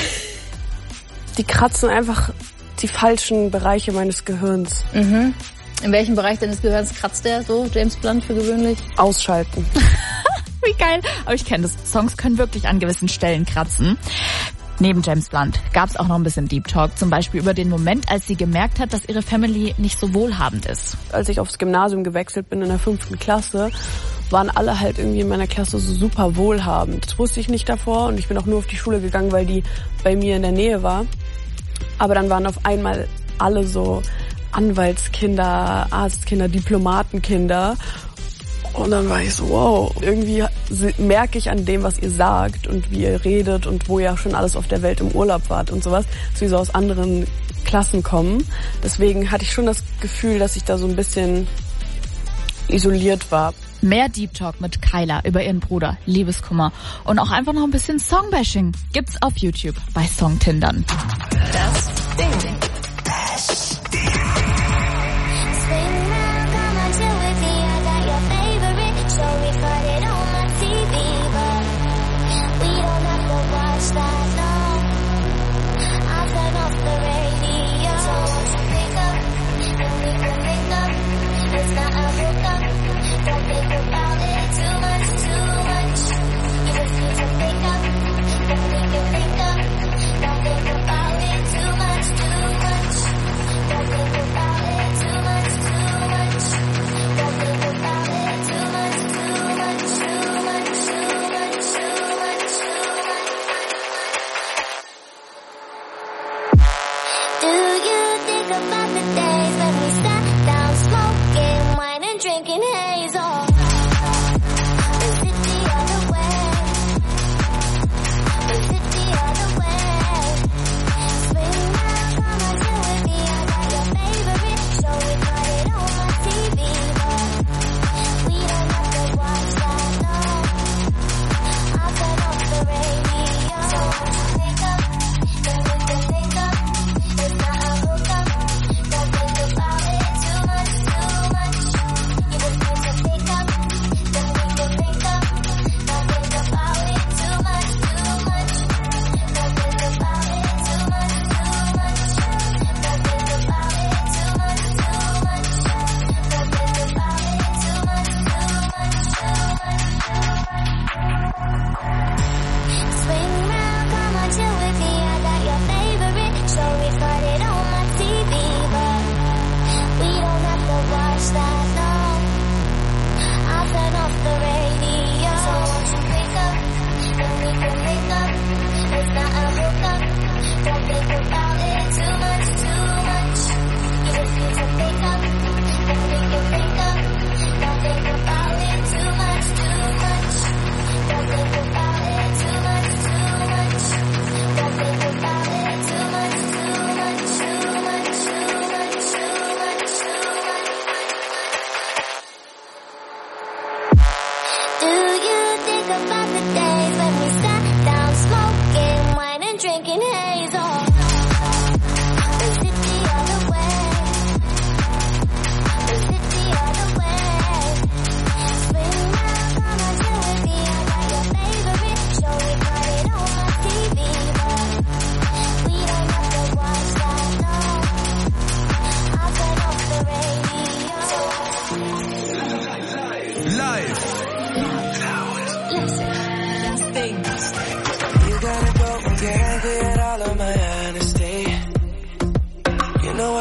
die kratzen einfach die falschen Bereiche meines Gehirns. Mhm. In welchem Bereich deines Gehirns kratzt der so, James Blunt, für gewöhnlich? Ausschalten. Wie geil. Aber ich kenne das. Songs können wirklich an gewissen Stellen kratzen. Neben James Blunt gab es auch noch ein bisschen Deep Talk, zum Beispiel über den Moment, als sie gemerkt hat, dass ihre Family nicht so wohlhabend ist. Als ich aufs Gymnasium gewechselt bin in der fünften Klasse, waren alle halt irgendwie in meiner Klasse so super wohlhabend. Das wusste ich nicht davor und ich bin auch nur auf die Schule gegangen, weil die bei mir in der Nähe war. Aber dann waren auf einmal alle so Anwaltskinder, Arztkinder, Diplomatenkinder. Und dann war ich so, wow, irgendwie merke ich an dem, was ihr sagt und wie ihr redet und wo ihr schon alles auf der Welt im Urlaub wart und sowas, dass wir so aus anderen Klassen kommen. Deswegen hatte ich schon das Gefühl, dass ich da so ein bisschen isoliert war. Mehr Deep Talk mit Kyla über ihren Bruder, Liebeskummer und auch einfach noch ein bisschen Songbashing gibt's auf YouTube bei Songtindern. Das Ding.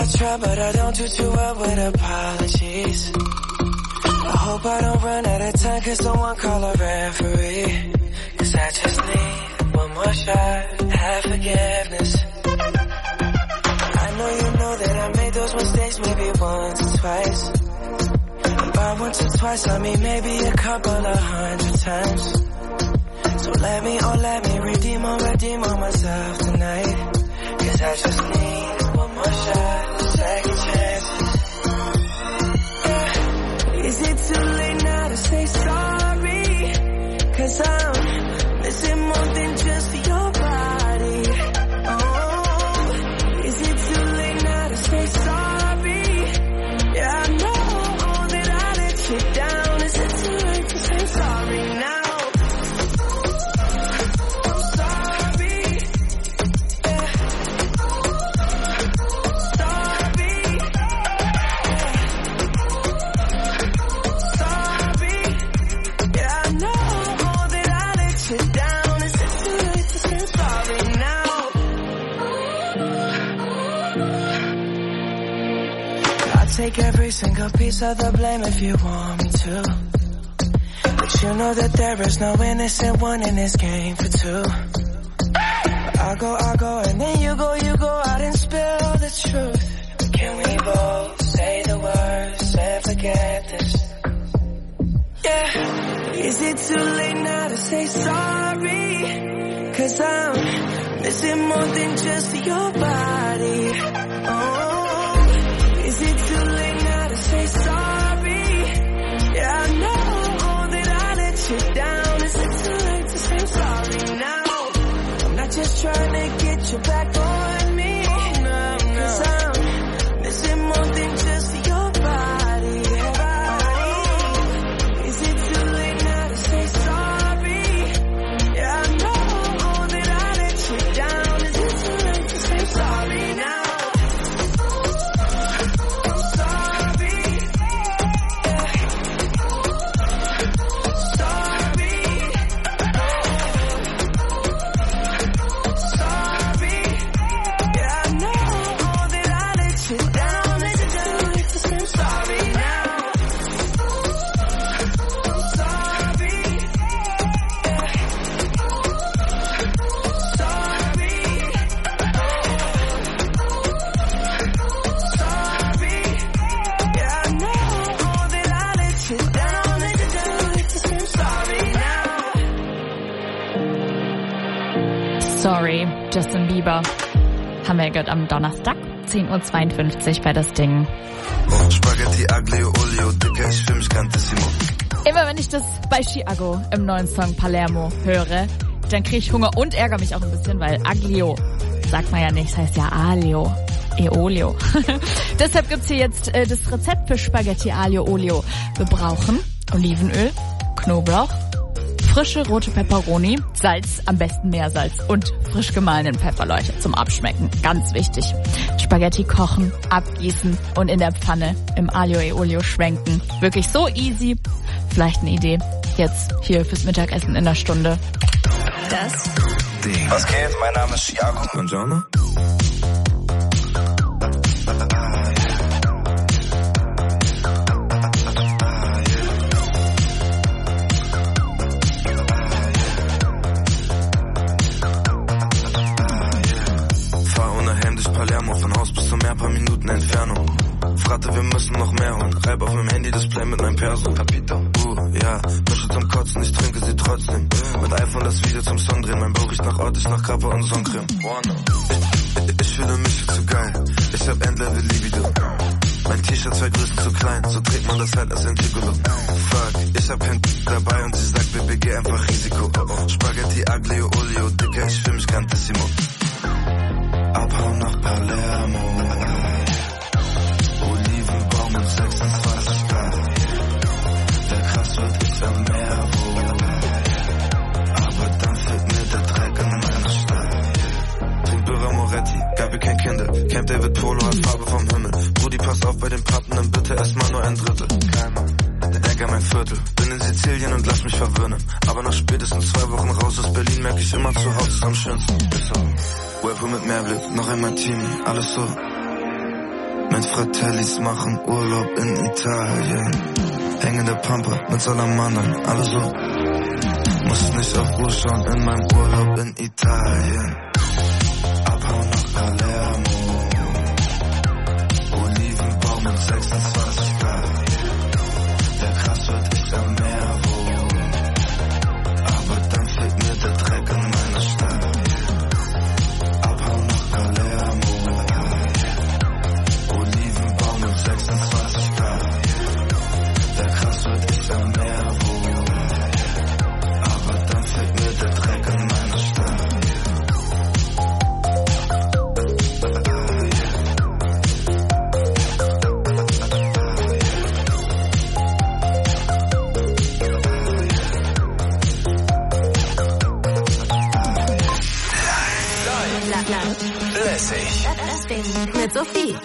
I try, but I don't do too well with apologies. I hope I don't run out of time, cause someone call a referee. Cause I just need one more shot, have forgiveness. I know you know that I made those mistakes maybe once or twice. And by once or twice I mean maybe a couple of hundred times. So let me, oh let me redeem or redeem on myself tonight. Cause I just need one more shot, second chances. Yeah. Is it too late now to say sorry? Cause I'm missing more than just your body. Oh, is it too late now to say sorry? Yeah, I know that I let you down. Is it too late to say sorry now? Take every single piece of the blame if you want me to. But you know that there is no innocent one in this game for two. But I go, I go, and then you go, you go out and spill the truth. But can we both say the words and forget this? Yeah. Is it too late now to say sorry? Cause I'm missing more than just your body. Oh. Is it too late now to say sorry? Yeah, I know that I let you down. Is it too late to say sorry now? I'm not just trying to get you back on me. No, no. Cause I'm missing more than just your body. Is it too late now to say sorry? Yeah, I know that I let you down. Is it too late to say sorry now? Sorry, Justin Bieber. Haben wir gehört am Donnerstag, zehn Uhr zweiundfünfzig bei das Ding. Oh, Spaghetti, Aglio, Olio, Dicker, ich fühl mich grandissimo. Immer wenn ich das bei Chiago im neuen Song Palermo höre, dann kriege ich Hunger und ärgere mich auch ein bisschen, weil Aglio sagt man ja nicht, das heißt ja Alio. Eolio. Deshalb gibt's hier jetzt äh, das Rezept für Spaghetti Aglio Olio. Wir brauchen Olivenöl, Knoblauch, frische rote Peperoni, Salz, am besten Meersalz und frisch gemahlenen Pfeffer, Leute, zum Abschmecken. Ganz wichtig. Spaghetti kochen, abgießen und in der Pfanne im Aglio e Olio schwenken. Wirklich so easy. Vielleicht eine Idee jetzt hier fürs Mittagessen in einer Stunde. Das Ding. Was geht? Mein Name ist Chiago. Buongiorno. Palermo, von Haus bis zum Meer, paar Minuten Entfernung. Fragte, wir müssen noch mehr holen. Reib auf meinem Handy-Display mit meinem Perso. Capito. Uh, ja, Mische zum Kotzen, ich trinke sie trotzdem. Mit iPhone das Video zum Song drehen. Mein Bauch riecht nach Ort, ich nach Kappa und Sonnencreme. Ich, ich, ich fühle mich viel zu geil. Ich hab Endlevel Libido. Mein T-Shirt zwei Größen zu klein, so trägt man das halt als ein Gigolo. Fuck, ich hab kein dabei und sie sagt, B B G einfach Risiko. Oh, oh. Spaghetti, Aglio, Olio, Dicker, ich fühl mich grandissimo. Abhauen nach Palermo. Olivenbaum und sechsundzwanzig Grad. Der Kraft wird ich am Meer, wo. Aber dann fällt mir der Dreck in meiner Stadt. Trink Birra Moretti, Gabi kein Kinder. Camp David Polo hat Farbe vom Himmel. Brudi, pass auf bei den Pappen, dann bitte erstmal nur ein Drittel. Der Ärger mein Viertel. Bin in Sizilien und lass mich verwöhnen. Aber nach spätestens zwei Wochen raus aus Berlin merk ich immer, zu Hause ist am schönsten. Ist so. Whirlpool mit Mehrblick, noch ein Martini, alles so. Mit Fratellis machen Urlaub in Italien. Hängende Pampa mit Salamandern, alle so. Muss nicht auf Uhr schauen in meinem Urlaub in Italien. Abhauen nach Palermo. Olivenbaum und sechsundzwanzig Grad. Der krass wird ich am Meer wohnen. Aber dann fehlt mir der Dreck in meiner Stadt. Abhauen nach Palermo. Olivenbaum und sechsundzwanzig Grad. Der krass wird ich am Meer wohnen. Aber dann fehlt mir der Dreck in meiner Stadt. Lässig. Das Ding mit Sophie.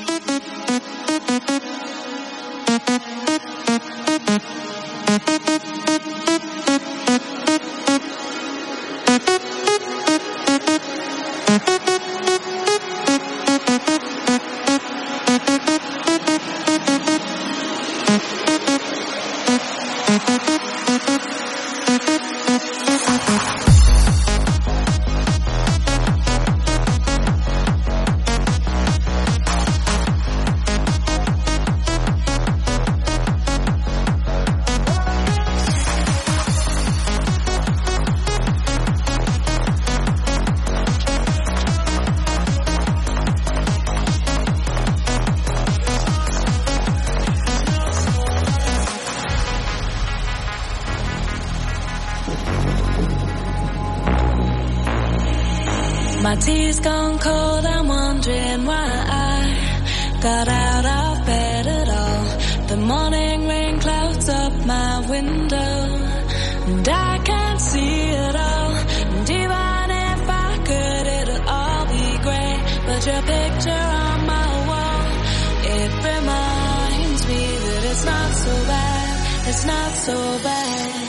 My tea's gone cold, I'm wondering why I got out of bed at all. The morning rain clouds up my window, and I can't see it all. And even if I could, it'll all be great. But your picture on my wall, it reminds me that it's not so bad, it's not so bad.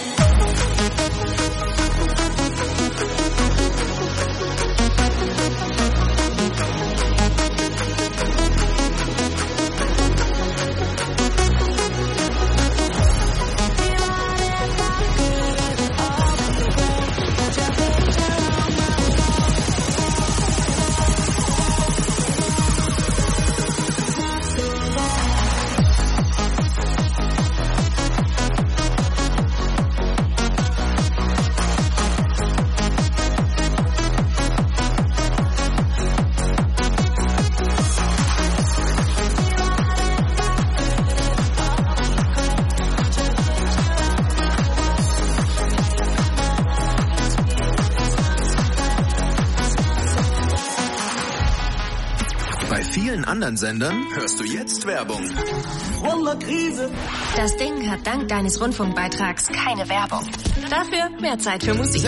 Anderen Sendern hörst du jetzt Werbung. Das Ding hat dank deines Rundfunkbeitrags keine Werbung. Dafür mehr Zeit für Musik.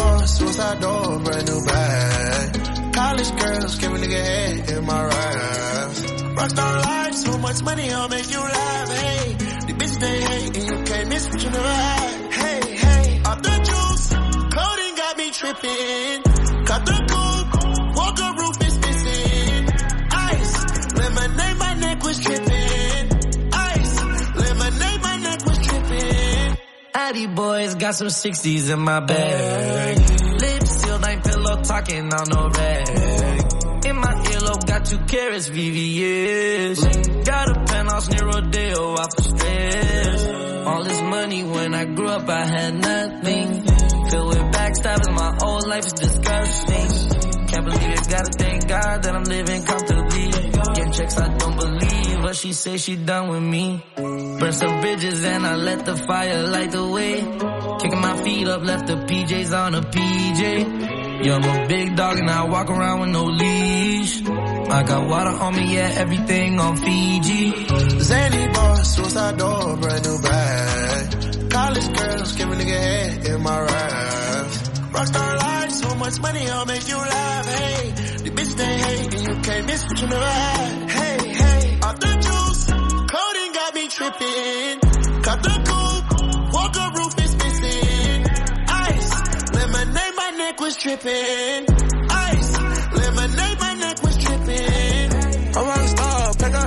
College girls, give a nigga head in my raps. Rockstar life, so much money, I'll make you laugh. Hey, the bitch they hate, and you can't miss what you never had. Hey, hey, off the juice, coding got me tripping. Cut the coupe, Walker roof is missing. Ice, lemonade, my neck was tripping. Ice, lemonade, my neck was tripping. Addy boys got some sixties in my bag. Lips sealed, ain't pillow talking on no rag. In my earlobe, got two carats, V V S. Got a penthouse near Rodeo, off the stress. All this money, when I grew up, I had nothing. Filled with backstabbing, my whole life is disgusting. Can't believe it, gotta thank God that I'm living comfortably. Getting checks, I don't believe, but she say she done with me. Burn some bridges and I let the fire light the way. Kicking my feet up, left the P Js on a P J. Yeah, I'm a big dog and I walk around with no leash. I got water on me, yeah, everything on Fiji. Zany boss, suicide door, brand new bag. College girls, give a nigga head in my raps. Rockstar life, so much money, I'll make you laugh. Hey, the bitch they hate, and you can't miss what you never had. Hey, hey, off the juice, coding got me tripping. Cut the coupe, Walker roof is missing. Ice, lemonade, my neck was tripping. Ice, lemonade, my neck was tripping. I'm rockstar, pack a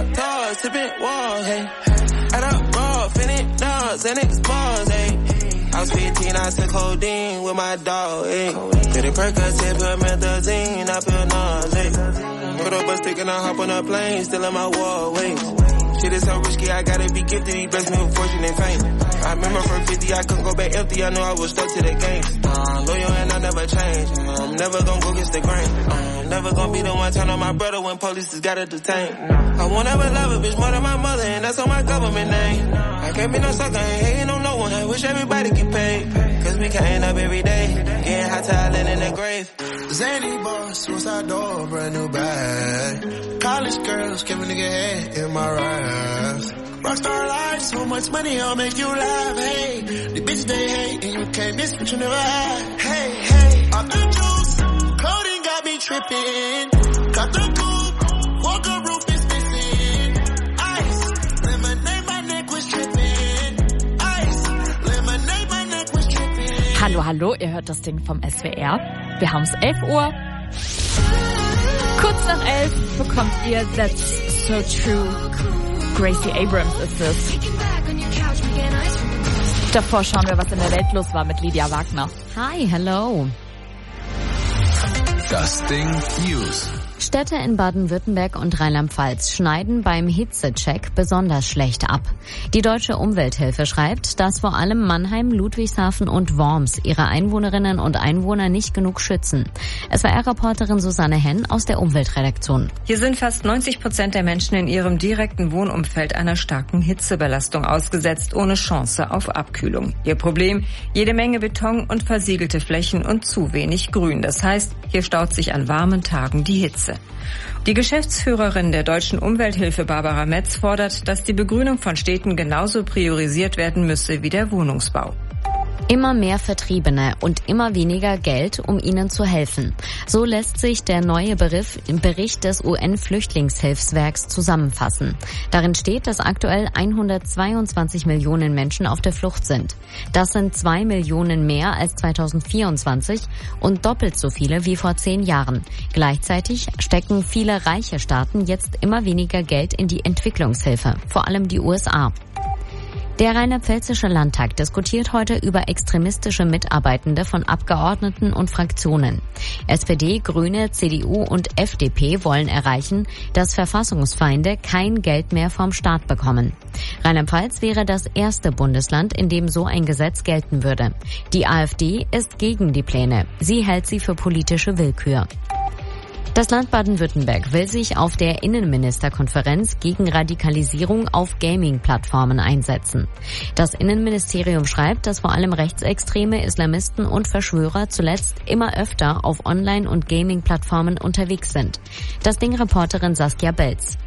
tipping walls, hey. Add up raw, finish dogs, and expose, hey. I was fifteen, I took codeine with my dog, hey. Did a Percocet, put methazine, I feel nauseous. Put up a stick and I hop on a plane, still in my wallways. Shit is so risky, I gotta be gifted, he blessed me with fortune and fame. I remember from fifty, I couldn't go back empty, I knew I was stuck to the game. Uh, loyal and I never change, uh, I'm never gonna go against the grain. Uh, never gonna be the one turn on my brother when police just gotta detain. I won't ever love a bitch more than my mother, and that's on my government name. I can't be no sucker, ain't hating on no one, I wish everybody get paid. Cause we can't up every day, getting hot talent in the grave. Zany boss, suicide door, brand new bag. College girls, give a nigga head in my raps. Rockstar life, so much money, I'll make you laugh. Hey, the bitch they hate, and you can't miss what you never had. Hey, hey, off the juice, clothing got me tripping. Cut the coupe, walker roof is missing. Ice, lemonade, my neck was tripping. Ice, lemonade, my neck was tripping. Hallo, hallo, ihr hört das Ding vom S W R. Wir haben's elf Uhr. Kurz nach elf bekommt ihr That's So True. Gracie Abrams ist es. Davor schauen wir, was in der Welt los war mit Lydia Wagner. Hi, hello. Das Ding News. Städte in Baden-Württemberg und Rheinland-Pfalz schneiden beim Hitzecheck besonders schlecht ab. Die Deutsche Umwelthilfe schreibt, dass vor allem Mannheim, Ludwigshafen und Worms ihre Einwohnerinnen und Einwohner nicht genug schützen. S W R-Reporterin Susanne Henn aus der Umweltredaktion. Hier sind fast neunzig Prozent der Menschen in ihrem direkten Wohnumfeld einer starken Hitzebelastung ausgesetzt, ohne Chance auf Abkühlung. Ihr Problem? Jede Menge Beton und versiegelte Flächen und zu wenig Grün. Das heißt, hier staut sich an warmen Tagen die Hitze. Die Geschäftsführerin der Deutschen Umwelthilfe Barbara Metz fordert, dass die Begrünung von Städten genauso priorisiert werden müsse wie der Wohnungsbau. Immer mehr Vertriebene und immer weniger Geld, um ihnen zu helfen. So lässt sich der neue Bericht des U N-Flüchtlingshilfswerks zusammenfassen. Darin steht, dass aktuell hundertzweiundzwanzig Millionen Menschen auf der Flucht sind. Das sind zwei Millionen mehr als zweitausendvierundzwanzig und doppelt so viele wie vor zehn Jahren. Gleichzeitig stecken viele reiche Staaten jetzt immer weniger Geld in die Entwicklungshilfe, vor allem die U S A. Der Rheinland-Pfälzische Landtag diskutiert heute über extremistische Mitarbeitende von Abgeordneten und Fraktionen. S P D, Grüne, C D U und F D P wollen erreichen, dass Verfassungsfeinde kein Geld mehr vom Staat bekommen. Rheinland-Pfalz wäre das erste Bundesland, in dem so ein Gesetz gelten würde. Die AfD ist gegen die Pläne. Sie hält sie für politische Willkür. Das Land Baden-Württemberg will sich auf der Innenministerkonferenz gegen Radikalisierung auf Gaming-Plattformen einsetzen. Das Innenministerium schreibt, dass vor allem rechtsextreme Islamisten und Verschwörer zuletzt immer öfter auf Online- und Gaming-Plattformen unterwegs sind. Das Ding-Reporterin Saskia Belz.